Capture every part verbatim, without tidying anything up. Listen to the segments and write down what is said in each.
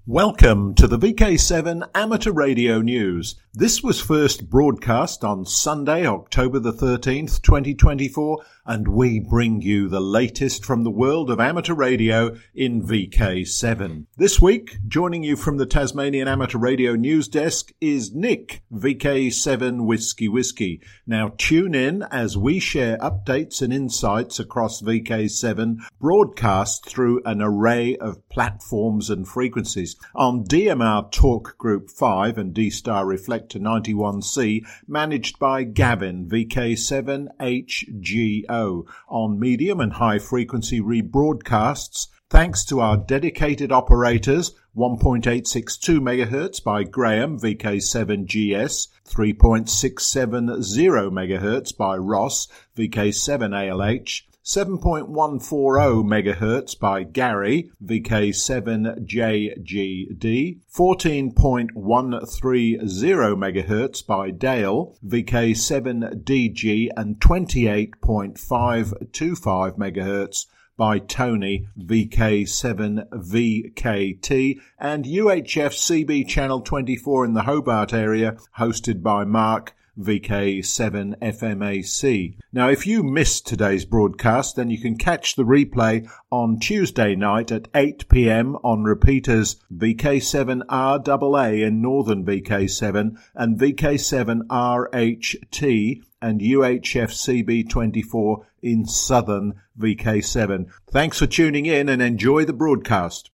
Welcome to the V K seven Amateur Radio News. This was first broadcast on Sunday, October the thirteenth, twenty twenty-four, and we bring you the latest from the world of amateur radio in V K seven. This week, joining you from the Tasmanian Amateur Radio News Desk is Nick, V K seven Whiskey Whiskey. Now tune in as we share updates and insights across V K seven, broadcast through an array of platforms and frequencies. On D M R Talk Group five and D-Star Reflector ninety-one C, managed by Gavin, V K seven H G O. On medium and high frequency rebroadcasts, thanks to our dedicated operators, one point eight six two megahertz by Graham, V K seven G S, three point six seven zero megahertz by Ross, V K seven A L H, seven point one four zero megahertz by Gary, V K seven J G D, fourteen point one three zero megahertz by Dale, V K seven D G, and twenty-eight point five two five megahertz by Tony, V K seven V K T, and U H F C B Channel twenty-four in the Hobart area, hosted by Mark, V K seven F M A C. Now, if you missed today's broadcast, then you can catch the replay on Tuesday night at eight p.m. on repeaters V K seven R A A in northern V K seven and V K seven R H T and U H F C B twenty-four in southern V K seven. Thanks for tuning in and enjoy the broadcast.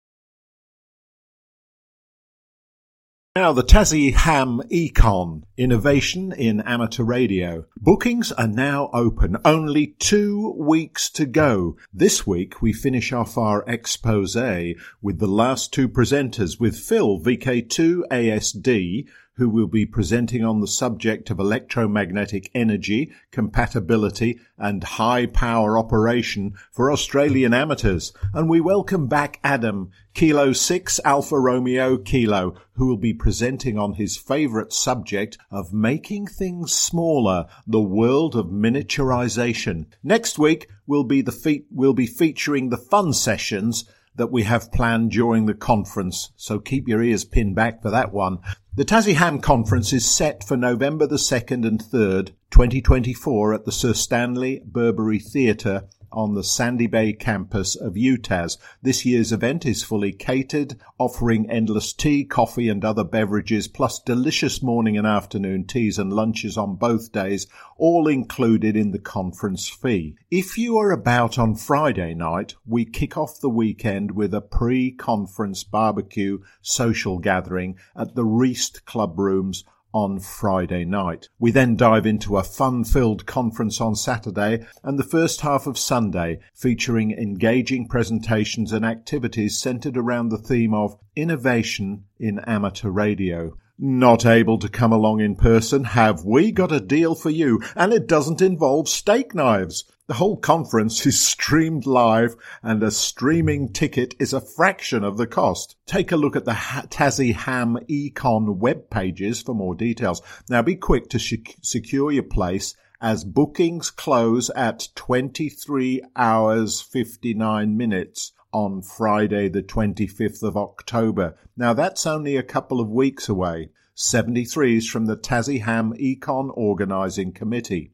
Now, the Tassie Ham Econ, innovation in amateur radio. Bookings are now open. Only two weeks to go. This week, we finish off our expose with the last two presenters, with Phil, V K two A S D, who will be presenting on the subject of electromagnetic energy, compatibility, and high-power operation for Australian amateurs. And we welcome back Adam, Kilo six Alpha Romeo Kilo, who will be presenting on his favourite subject of making things smaller, the world of miniaturization. Next week, we'll be, the fe- we'll be featuring the fun sessions that we have planned during the conference, so keep your ears pinned back for that one. The Tassie Ham Conference is set for November the second and third, twenty twenty-four at the Sir Stanley Burberry Theatre on the Sandy Bay campus of U T A S. This year's event is fully catered, offering endless tea, coffee and other beverages, plus delicious morning and afternoon teas and lunches on both days, all included in the conference fee. If you are about on Friday night, we kick off the weekend with a pre-conference barbecue social gathering at the Reist Club Rooms on Friday night. We then dive into a fun-filled conference on Saturday and the first half of Sunday, featuring engaging presentations and activities centered around the theme of innovation in amateur radio. Not able to come along in person? Have we got a deal for you? And it doesn't involve steak knives. The whole conference is streamed live, and a streaming ticket is a fraction of the cost. Take a look at the ha- Tassie Ham Econ web pages for more details. Now be quick to sh- secure your place, as bookings close at twenty-three hours fifty-nine minutes on Friday the twenty-fifth of October. Now that's only a couple of weeks away. seventy-threes from the Tassie Ham Econ Organising Committee.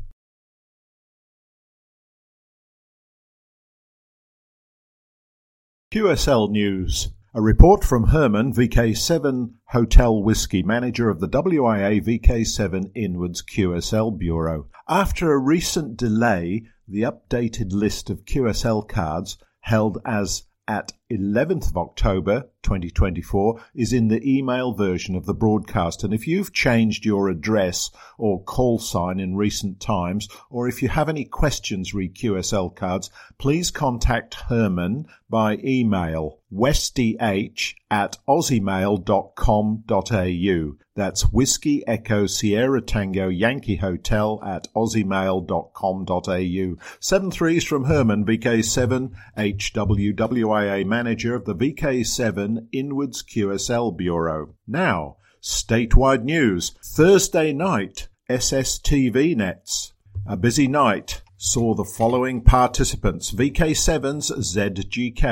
Q S L News. A report from Herman, V K seven Hotel Whiskey, manager of the W I A V K seven Inwards Q S L Bureau. After a recent delay, the updated list of Q S L cards held as at eleventh of October twenty twenty-four is in the email version of the broadcast. And if you've changed your address or call sign in recent times, or if you have any questions re Q S L cards, please contact Herman by email westych at aussiemail dot com dot a u. That's Whiskey Echo Sierra Tango Yankee Hotel at aussiemail dot com dot a u. Seven threes from Herman, V K seven H W W I A manager of the V K seven Inwards Q S L Bureau. Now, statewide news. Thursday night, S S T V Nets. A busy night saw the following participants: V K seven's Z G K,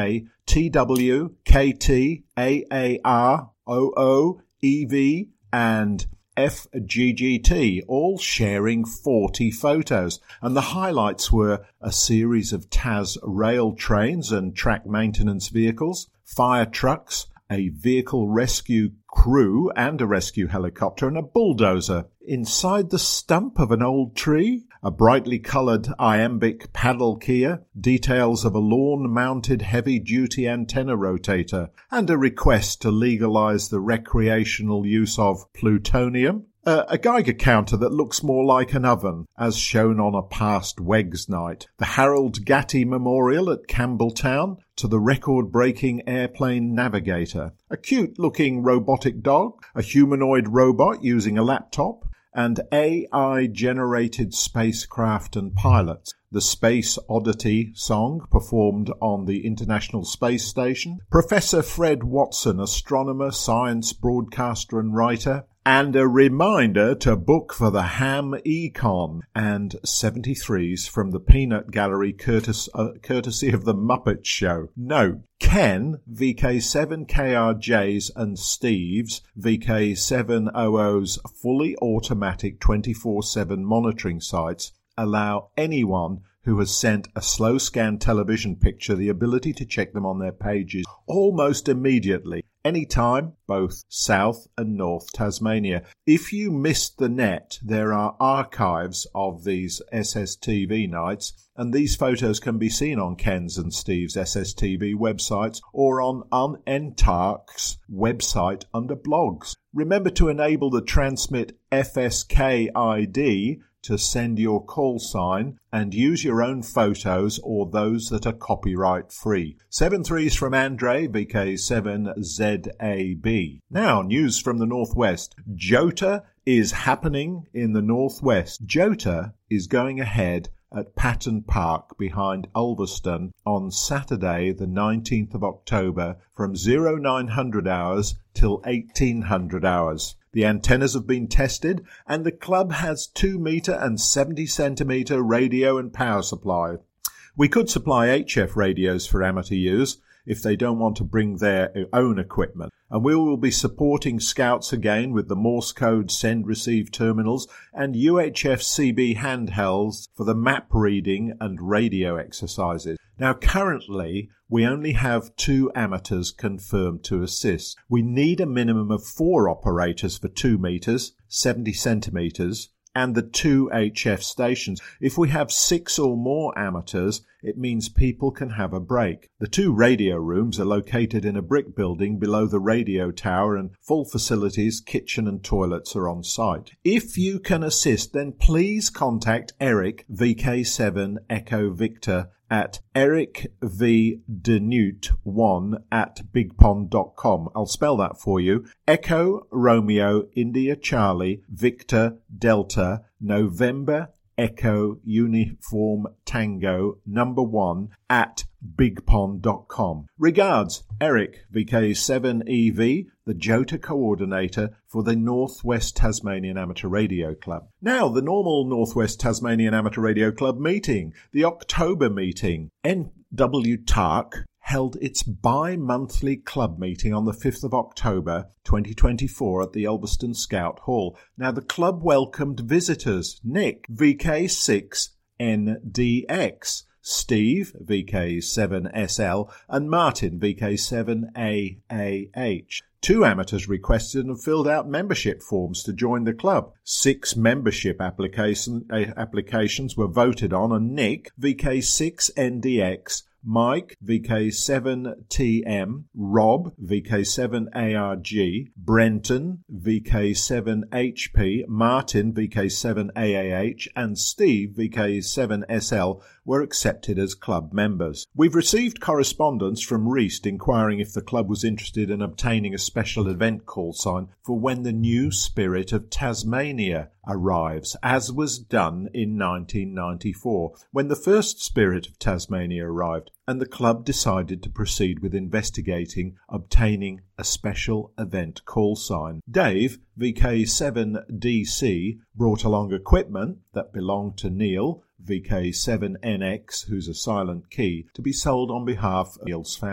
T W, K T, A A R, O O, E V and F G G T, all sharing forty photos. And the highlights were a series of T A S rail trains and track maintenance vehicles, fire trucks, a vehicle rescue crew and a rescue helicopter, and a bulldozer. Inside the stump of an old tree, a brightly coloured iambic paddle Kia, details of a lawn-mounted heavy-duty antenna rotator, and a request to legalise the recreational use of plutonium. Uh, a Geiger counter that looks more like an oven, as shown on a past W E G S night. The Harold Gatty Memorial at Campbelltown, to the record-breaking airplane navigator. A cute-looking robotic dog, a humanoid robot using a laptop, and A I-generated spacecraft and pilots. The Space Oddity song performed on the International Space Station. Professor Fred Watson, astronomer, science broadcaster and writer. And a reminder to book for the Ham Econ, and seventy-threes from the Peanut Gallery courtesy, uh, courtesy of the Muppet Show. Note, Ken, V K seven K R J's and Steve's V K seven O O's fully automatic twenty-four seven monitoring sites allow anyone who has sent a slow scan television picture the ability to check them on their pages almost immediately, anytime, both South and North Tasmania. If you missed the net, there are archives of these S S T V nights, and these photos can be seen on Ken's and Steve's S S T V websites or on Unentarc's website under blogs. Remember to enable the Transmit F S K I D to send your call sign and use your own photos or those that are copyright free. Seven threes from Andre, V K seven Z A B. Now, news from the Northwest. Jota is happening in the Northwest. Jota is going ahead at Patton Park behind Ulverston on Saturday the nineteenth of October from oh nine hundred hours till eighteen hundred hours. The antennas have been tested and the club has two metre and seventy centimetre radio and power supply. We could supply H F radios for amateur use if they don't want to bring their own equipment. And we will be supporting Scouts again with the Morse code send-receive terminals and U H F C B handhelds for the map reading and radio exercises. Now, currently, we only have two amateurs confirmed to assist. We need a minimum of four operators for two metres, seventy centimetres, and the two H F stations. If we have six or more amateurs, it means people can have a break. The two radio rooms are located in a brick building below the radio tower, and full facilities, kitchen and toilets are on site. If you can assist, then please contact Eric, V K seven Echo Victor, at eric v denute one at bigpond dot com. I'll spell that for you. Echo Romeo India Charlie Victor Delta November Echo Uniform Tango number one at bigpond dot com. Regards, Eric, V K seven E V, the Jota coordinator for the Northwest Tasmanian Amateur Radio Club. Now, the normal Northwest Tasmanian Amateur Radio Club meeting, the October meeting. N W T A R C held its bi-monthly club meeting on the fifth of October twenty twenty-four at the Ulverston Scout Hall. Now, the club welcomed visitors: Nick, V K six N D X, Steve, V K seven S L, and Martin, V K seven A A H. Two amateurs requested and filled out membership forms to join the club. Six membership application, uh, applications were voted on, and Nick, V K six N D X, Mike, V K seven T M, Rob, V K seven A R G, Brenton, V K seven H P, Martin, V K seven A A H, and Steve, V K seven S L, were accepted as club members. We've received correspondence from Reist inquiring if the club was interested in obtaining a special event call sign for when the new Spirit of Tasmania arrives, as was done in nineteen ninety-four, when the first Spirit of Tasmania arrived, and the club decided to proceed with investigating obtaining a special event call sign. Dave, V K seven D C, brought along equipment that belonged to Neil, V K seven N X, who's a silent key, to be sold on behalf of Neil's family.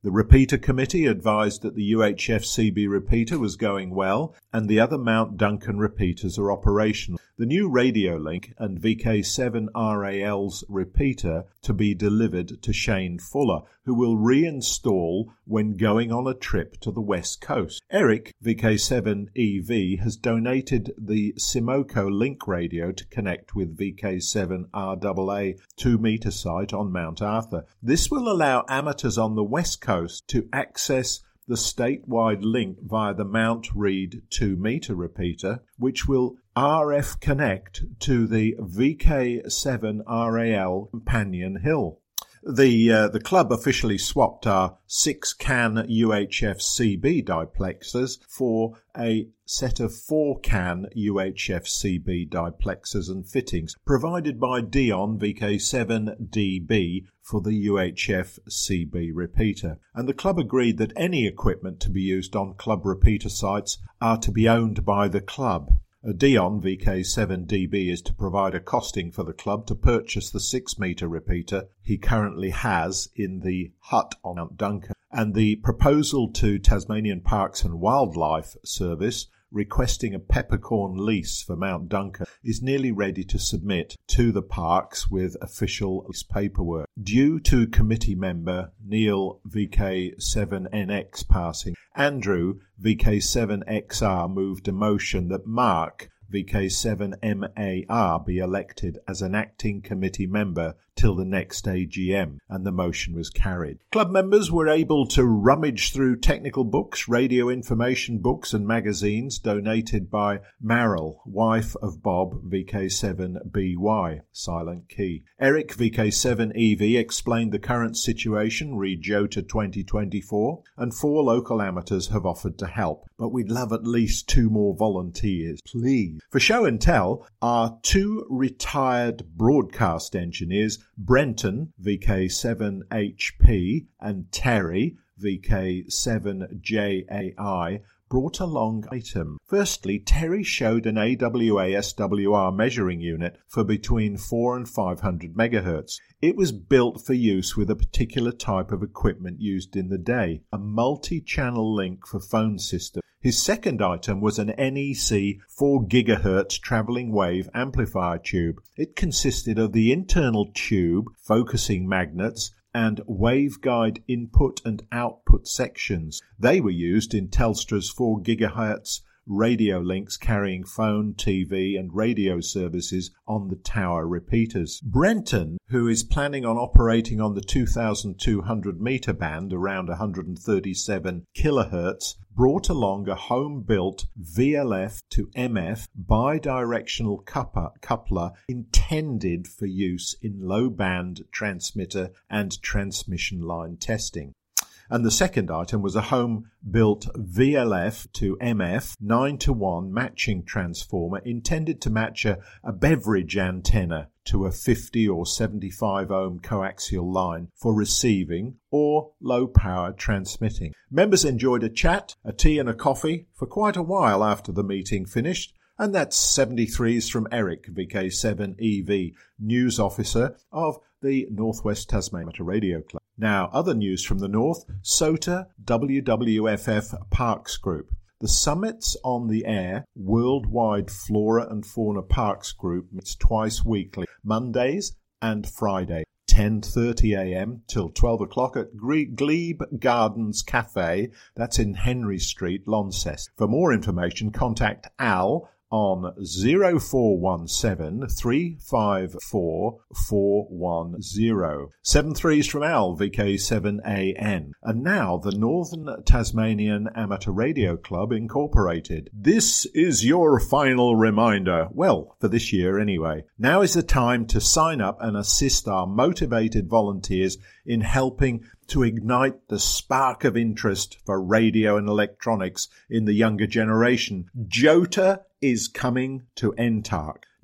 The repeater committee advised that the U H F C B repeater was going well and the other Mount Duncan repeaters are operational. The new radio link and V K seven R A L's repeater to be delivered to Shane Fuller, who will reinstall when going on a trip to the west coast. Eric, V K seven E V, has donated the Simoco link radio to connect with V K seven R A A two meter site on Mount Arthur. This will allow amateurs on the west coast to access the statewide link via the Mount Read two meter repeater, which will R F connect to the V K seven R A L Companion Hill. The uh, the club officially swapped our six-can U H F C B diplexers for a set of four-can U H F C B diplexers and fittings provided by Dion V K seven D B for the U H F C B repeater. And the club agreed that any equipment to be used on club repeater sites are to be owned by the club. A Dion V K seven D B is to provide a costing for the club to purchase the six meter repeater he currently has in the hut on Mount Duncan, and the proposal to Tasmanian Parks and Wildlife Service requesting a peppercorn lease for Mount Duncan is nearly ready to submit to the parks with official lease paperwork. Due to committee member Neil V K seven N X passing, Andrew V K seven X R moved a motion that Mark V K seven M A R be elected as an acting committee member till the next A G M, and the motion was carried. Club members were able to rummage through technical books, radio information books and magazines donated by Meryl, wife of Bob V K seven B Y, Silent Key. Eric V K seven E V explained the current situation, read Jota twenty twenty-four, and four local amateurs have offered to help, but we'd love at least two more volunteers, please. For show and tell are two retired broadcast engineers, Brenton V K seven H P and Terry V K seven J A I, brought along item. Firstly, Terry showed an A W A S W R measuring unit for between four and five hundred megahertz. It was built for use with a particular type of equipment used in the day, a multi-channel link for phone system. His second item was an N E C four gigahertz travelling wave amplifier tube. It consisted of the internal tube, focusing magnets, and waveguide input and output sections. They were used in Telstra's four gigahertz radio links carrying phone, T V and radio services on the tower repeaters. Brenton, who is planning on operating on the two thousand two hundred meter band around one hundred thirty-seven kilohertz, brought along a home-built V L F to M F bidirectional coupler intended for use in low-band transmitter and transmission line testing. And the second item was a home-built V L F to M F nine to one matching transformer intended to match a, a beverage antenna to a fifty or seventy-five ohm coaxial line for receiving or low-power transmitting. Members enjoyed a chat, a tea and a coffee for quite a while after the meeting finished. And that's seventy-threes from Eric, V K seven E V, news officer of the Northwest Tasmania Radio Club. Now, other news from the north, SOTA W W F F Parks Group. The Summits on the Air Worldwide Flora and Fauna Parks Group meets twice weekly, Mondays and Friday, ten thirty a.m. till twelve o'clock at Glebe Gardens Cafe, that's in Henry Street, Launceston. For more information, contact Al on zero four one seven, three five four, four one zero. Seven threes from Al, V K seven A N. And now the Northern Tasmanian Amateur Radio Club Incorporated. This is your final reminder. Well, for this year anyway. Now is the time to sign up and assist our motivated volunteers in helping to ignite the spark of interest for radio and electronics in the younger generation. Jota is coming to N T A R C.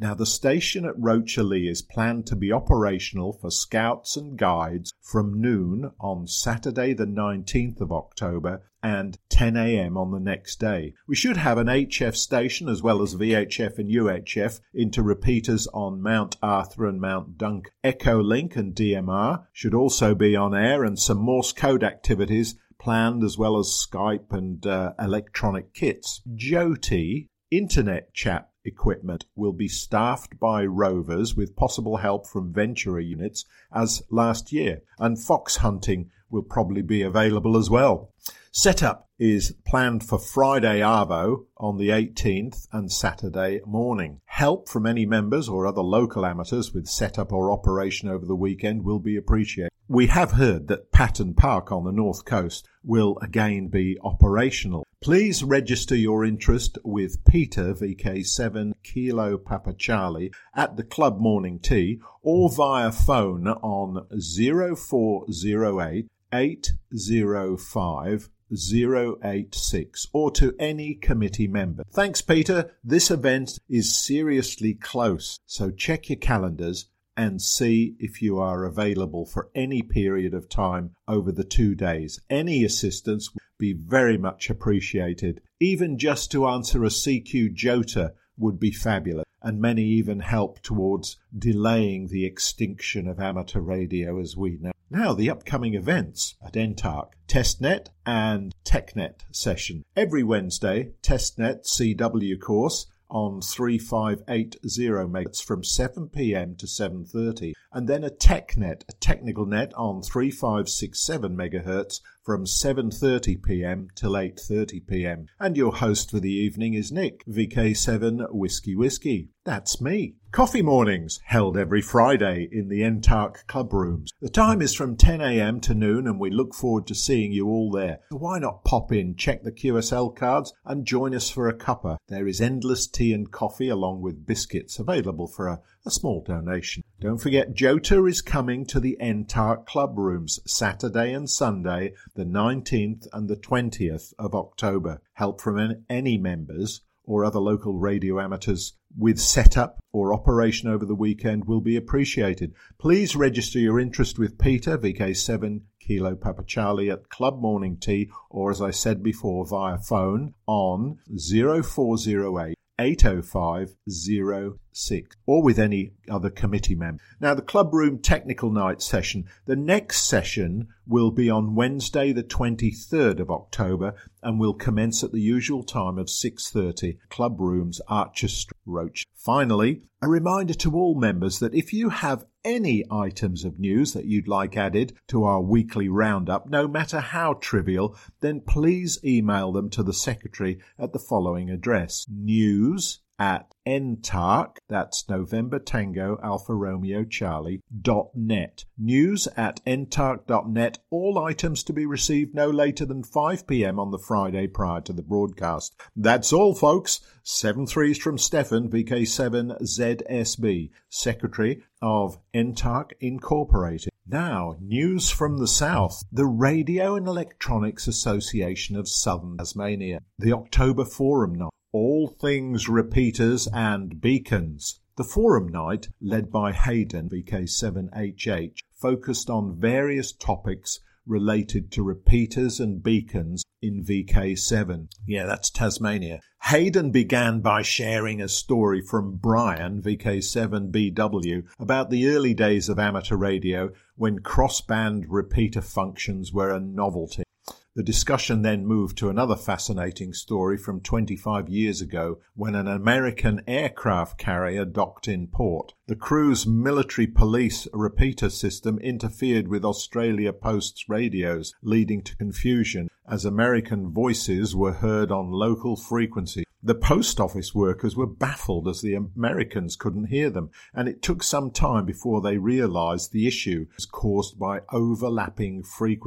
Now, the station at Rocherley is planned to be operational for scouts and guides from noon on Saturday the nineteenth of October and ten a.m. on the next day. We should have an H F station as well as V H F and U H F into repeaters on Mount Arthur and Mount Duncan. Echolink and D M R should also be on air, and some Morse code activities planned as well as Skype and uh, electronic kits. Jyoti internet chat equipment will be staffed by rovers with possible help from Ventura units as last year, and fox hunting will probably be available as well. Setup is planned for Friday Arvo on the eighteenth and Saturday morning. Help from any members or other local amateurs with setup or operation over the weekend will be appreciated. We have heard that Patton Park on the north coast will again be operational. Please register your interest with Peter V K seven Kilo Papa Charlie at the Club Morning Tea or via phone on zero four zero eight eight zero five zero eight six or to any committee member. Thanks, Peter. This event is seriously close, so check your calendars and see if you are available for any period of time over the two days. Any assistance would be very much appreciated. Even just to answer a C Q Jota would be fabulous, and many even help towards delaying the extinction of amateur radio as we know. Now, the upcoming events at N T A R C, TestNet and TechNet session. Every Wednesday, TestNet C W course on three five eight zero megahertz from seven p.m. to seven thirty, and then a TechNet, a technical net on three five six seven megahertz from seven thirty p.m. till eight thirty p.m. And your host for the evening is Nick, V K seven Whiskey Whiskey. That's me. Coffee mornings, held every Friday in the N T A R C club rooms. The time is from ten a.m. to noon, and we look forward to seeing you all there. So why not pop in, check the Q S L cards, and join us for a cuppa. There is endless tea and coffee along with biscuits available for a, a small donation. Don't forget, Jota is coming to the N T A R C club rooms Saturday and Sunday, the nineteenth and the twentieth of October. Help from any members or other local radio amateurs with setup or operation over the weekend will be appreciated. Please register your interest with Peter, V K seven Kilo Papa Charlie, at Club Morning Tea, or as I said before, via phone on zero four zero eight eight oh five zero six, or with any other committee member. Now, the club room technical night session, the next session will be on Wednesday the twenty-third of October and will commence at the usual time of six thirty, club rooms, Archer Street, Roach. Finally, a reminder to all members that if you have any items of news that you'd like added to our weekly roundup, no matter how trivial, then please email them to the secretary at the following address: news at N T A R C, that's November Tango Alpha Romeo Charlie, dot net. News at N T A R C dot net. All items to be received no later than five p.m. on the Friday prior to the broadcast. That's all, folks. Seven threes from Stefan, V K seven Z S B, Secretary of N T A R C Incorporated. Now, news from the South. The Radio and Electronics Association of Southern Tasmania. The October Forum Night. All things repeaters and beacons. The forum night, led by Hayden, V K seven H H, focused on various topics related to repeaters and beacons in V K seven. Yeah, that's Tasmania. Hayden began by sharing a story from Brian, V K seven B W, about the early days of amateur radio when crossband repeater functions were a novelty. The discussion then moved to another fascinating story from twenty-five years ago when an American aircraft carrier docked in port. The crew's military police repeater system interfered with Australia Post's radios, leading to confusion as American voices were heard on local frequency. The post office workers were baffled as the Americans couldn't hear them, and it took some time before they realized the issue was caused by overlapping frequency.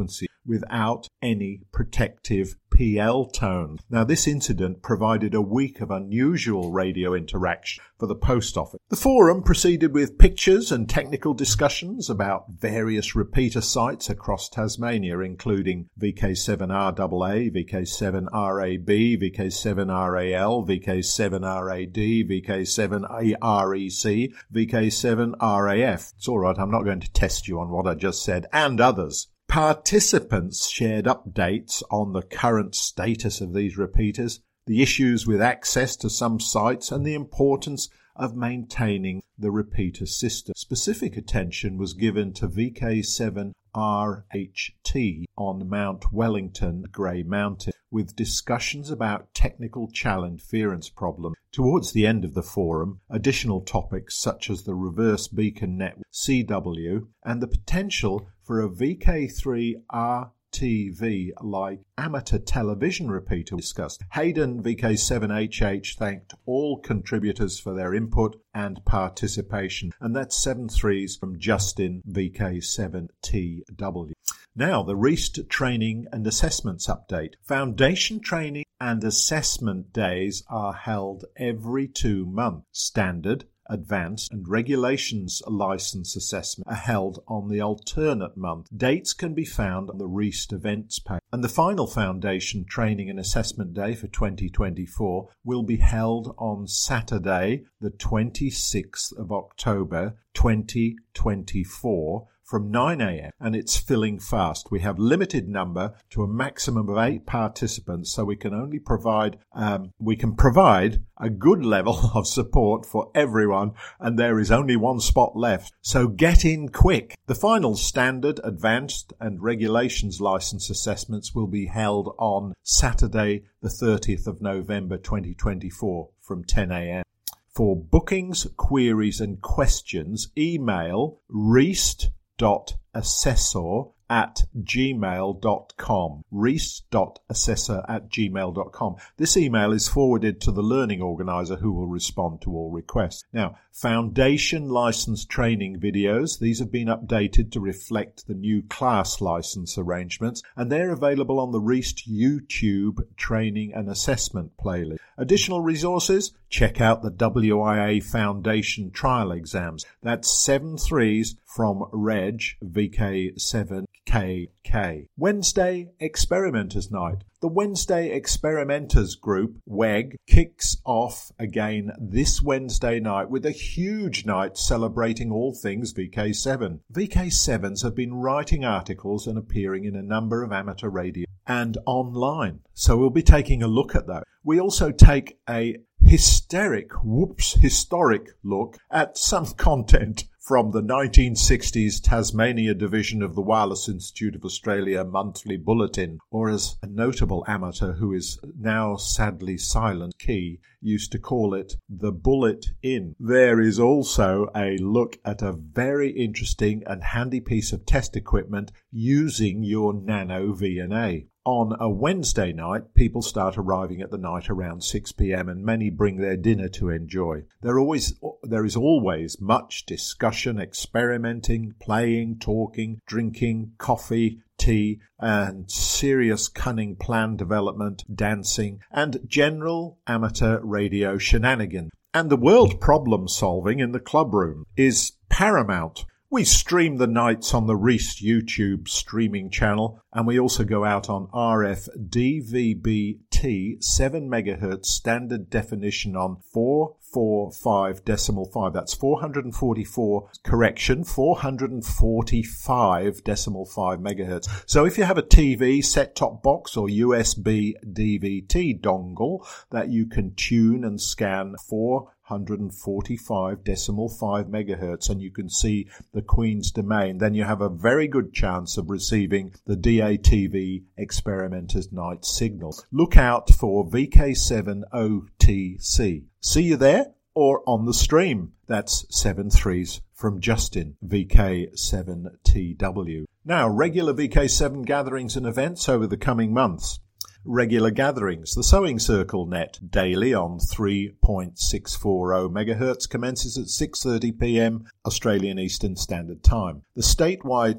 without any protective P L tone. Now, this incident provided a week of unusual radio interaction for the post office. The forum proceeded with pictures and technical discussions about various repeater sites across Tasmania, including V K seven R A A, V K seven R A B, V K seven R A L, V K seven R A D, V K seven R E C, V K seven R A F. It's all right, I'm not going to test you on what I just said, and others. Participants shared updates on the current status of these repeaters, the issues with access to some sites, and the importance of maintaining the repeater system. Specific attention was given to V K seven R H T on Mount Wellington, Grey Mountain, with discussions about technical challenge interference problems. Towards the end of the forum, additional topics such as the reverse beacon network C W and the potential for a V K three R T V-like amateur television repeater discussed. Hayden V K seven H H thanked all contributors for their input and participation, and that's seven threes from Justin V K seven T W. Now, the R E A S T Training and Assessments update. Foundation training and assessment days are held every two months. Standard, Advanced and Regulations license assessment are held on the alternate month. Dates can be found on the R E A S T events page. And the final Foundation Training and Assessment Day for twenty twenty-four will be held on Saturday, the twenty-sixth of October, twenty twenty-four, from nine a.m. and it's filling fast. We have limited number to a maximum of eight participants, so we can only provide um, we can provide a good level of support for everyone, and there is only one spot left. So get in quick. The final Standard, Advanced and Regulations license assessments will be held on Saturday, the thirtieth of November, twenty twenty-four, from ten a.m. For bookings, queries and questions, email reast dot assessor at gmail dot com. reast dot assessor at gmail dot com. This email is forwarded to the learning organizer, who will respond to all requests. Now, Foundation license training videos. These have been updated to reflect the new class license arrangements, and they're available on the R E A S T YouTube Training and Assessment playlist. Additional resources? Check out the W I A Foundation trial exams. That's seven threes from Reg V K seven K K. Wednesday Experimenters Night. The Wednesday Experimenters Group, W E G, kicks off again this Wednesday night with a huge night celebrating all things V K seven. V K sevens have been writing articles and appearing in a number of amateur radio and online, so we'll be taking a look at that. We also take a hysteric, whoops, historic look at some content from the nineteen sixties Tasmania division of the Wireless Institute of Australia monthly bulletin, or as a notable amateur who is now sadly silent, Key, used to call it the Bullet In. There is also a look at a very interesting and handy piece of test equipment using your Nano V N A. On a Wednesday night, people start arriving at the night around six p.m. and many bring their dinner to enjoy. There always, there is always much discussion, experimenting, playing, talking, drinking, coffee, tea, and serious cunning plan development, dancing, and general amateur radio shenanigans. And the world problem solving in the clubroom is paramount. We stream the nights on the R E A S T YouTube streaming channel, and we also go out on R F D V B T seven megahertz standard definition on four forty-five decimal five. That's four hundred forty-four, correction, four hundred forty-five decimal five megahertz. So if you have a T V, set-top box, or U S B D V D dongle that you can tune and scan four hundred forty-five decimal five megahertz, and you can see the Queen's Domain, then you have a very good chance of receiving the D A T V Experimenters Night signal. Look out for V K seven O T C. See you there or on the stream. That's seven threes from Justin, V K seven T W. Now, regular V K seven gatherings and events over the coming months. Regular gatherings. The Sewing Circle Net daily on three point six four zero megahertz commences at six thirty p.m. Australian Eastern Standard Time. The statewide t-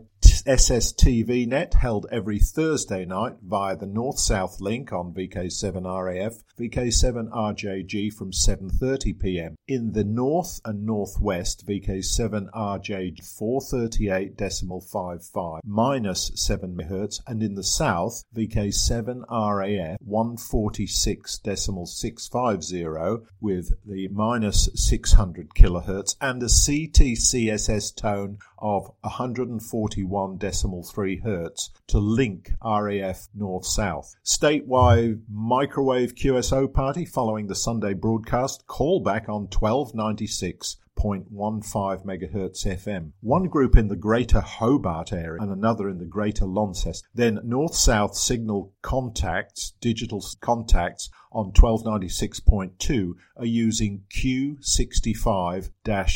S S T V Net held every Thursday night via the North-South link on V K seven R A F, V K seven R J G from seven thirty p m. In the North and Northwest, V K seven R J G four thirty-eight point five five minus seven megahertz, and in the South, V K seven R A F one forty-six point six five zero with the minus six hundred kilohertz and a C T C S S tone of one forty-one point three hertz to link R A F North-South. Statewide microwave Q S O party following the Sunday broadcast, callback on twelve ninety-six point one five megahertz F M. One group in the Greater Hobart area and another in the Greater Launceston. Then North-South signal contacts, digital contacts on twelve ninety-six point two are using Q sixty-five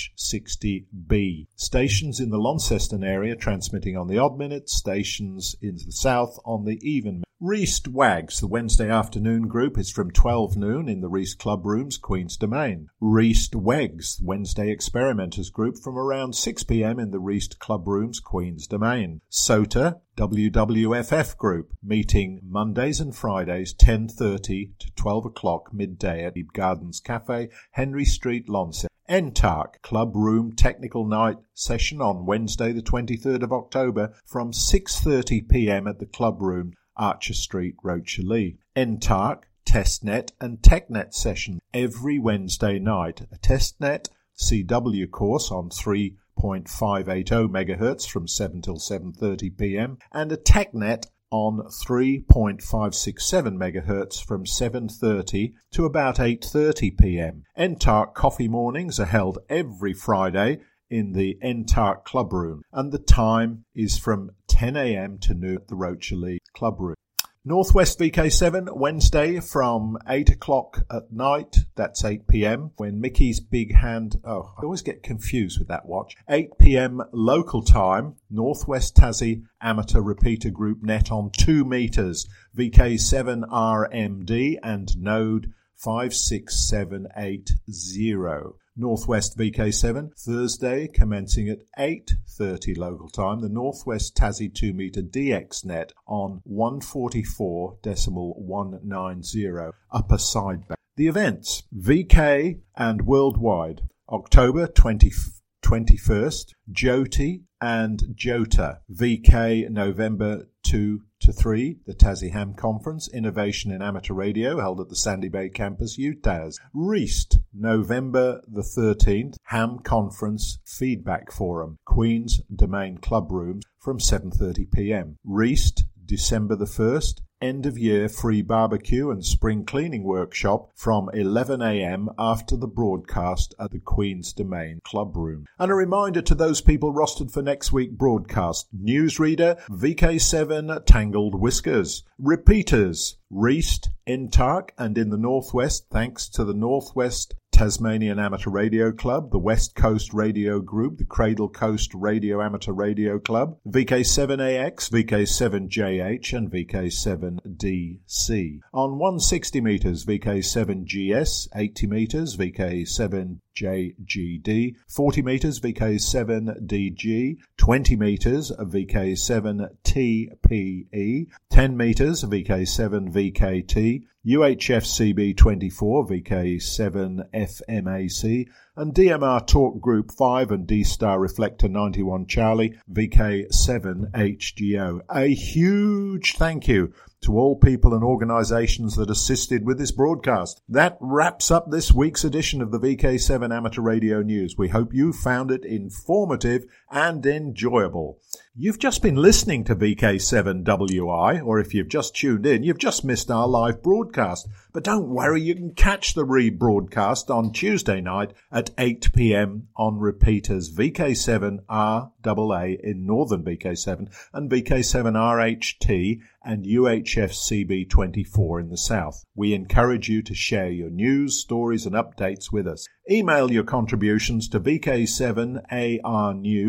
sixty B. Stations in the Launceston area transmitting on the odd minute, stations in the south on the even minute. Reist Wags, the Wednesday afternoon group, is from twelve noon in the Reist Club Rooms, Queen's Domain. Reist Wags, Wednesday experimenters group, from around six p m in the Reist Club Rooms, Queen's Domain. SOTA, W W F F group, meeting Mondays and Fridays ten thirty to twelve o'clock midday at Eve Gardens Cafe, Henry Street, Launceston. N T A R C Club Room Technical Night session on Wednesday the twenty-third of October from six thirty p m at the Club Room, Archer Street, Rocher-Lee. N T A R C TestNet and TechNet session every Wednesday night. A TestNet C W course on three point five eight zero megahertz from seven till seven thirty p m and a TechNet on three point five six seven megahertz from seven thirty to about eight thirty p m. N T A R C coffee mornings are held every Friday in the N T A R C Club Room, and the time is from ten a m to noon at the Rocher-Lee Club Room. Northwest V K seven, Wednesday from eight o'clock at night, that's eight p m, when Mickey's Big Hand, oh, I always get confused with that watch, eight p m local time, Northwest Tassie Amateur Repeater Group net on two meters, V K seven R M D and node five six seven eight zero. Northwest V K seven, Thursday, commencing at eight thirty local time, the Northwest Tassie two meter D X net on one forty-four point one nine zero, upper sideband. The events, V K and worldwide, October twentieth, twenty-first, Joti and Jota, V K November two to three, the Tassie Ham Conference, Innovation in Amateur Radio, held at the Sandy Bay campus, U T A S. Reist, November the thirteenth, Ham Conference Feedback Forum, Queen's Domain Club Rooms from seven thirty p m. Reist, December the first, end of year free barbecue and spring cleaning workshop from eleven a m after the broadcast at the Queen's Domain Club Room. And a reminder to those people rostered for next week broadcast: Newsreader, V K seven, Tangled Whiskers, Repeaters, Reist, N T A R C, and in the Northwest, thanks to the Northwest Tasmanian Amateur Radio Club, the West Coast Radio Group, the Cradle Coast Radio Amateur Radio Club, V K seven A X, V K seven J H and V K seven D C. On one hundred sixty meters, V K seven G S, eighty meters, V K seven J G D, forty meters, V K seven D G, twenty meters, V K seven T P E, ten meters, V K seven V K T, U H F C B twenty-four, V K seven F M A C, and D M R Talk Group five and D-Star Reflector ninety-one Charlie, V K seven H G O. A huge thank you to all people and organisations that assisted with this broadcast. That wraps up this week's edition of the V K seven Amateur Radio News. We hope you found it informative and enjoyable. You've just been listening to V K seven W I, or if you've just tuned in, you've just missed our live broadcast. But don't worry, you can catch the rebroadcast on Tuesday night at eight p m on repeaters V K seven R A A in Northern V K seven and V K seven R H T and U H F C B twenty-four in the South. We encourage you to share your news, stories and updates with us. Email your contributions to V K seven A R news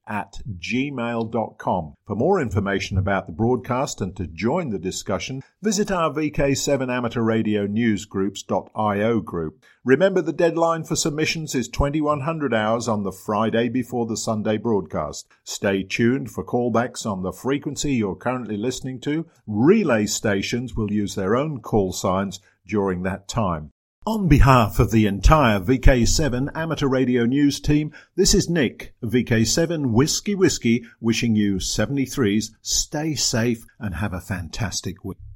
at gmail dot com. For more information about the broadcast and to join the discussion, visit our V K seven Amateur Radio Newsgroups dot I O group. Remember, the deadline for submissions is twenty-one hundred hours on the Friday before the Sunday broadcast. Stay tuned for callbacks on the frequency you're currently listening to. Relay stations will use their own call signs during that time. On behalf of the entire V K seven Amateur Radio News team, this is Nick, V K seven Whiskey Whiskey, wishing you seventy-threes, stay safe and have a fantastic week.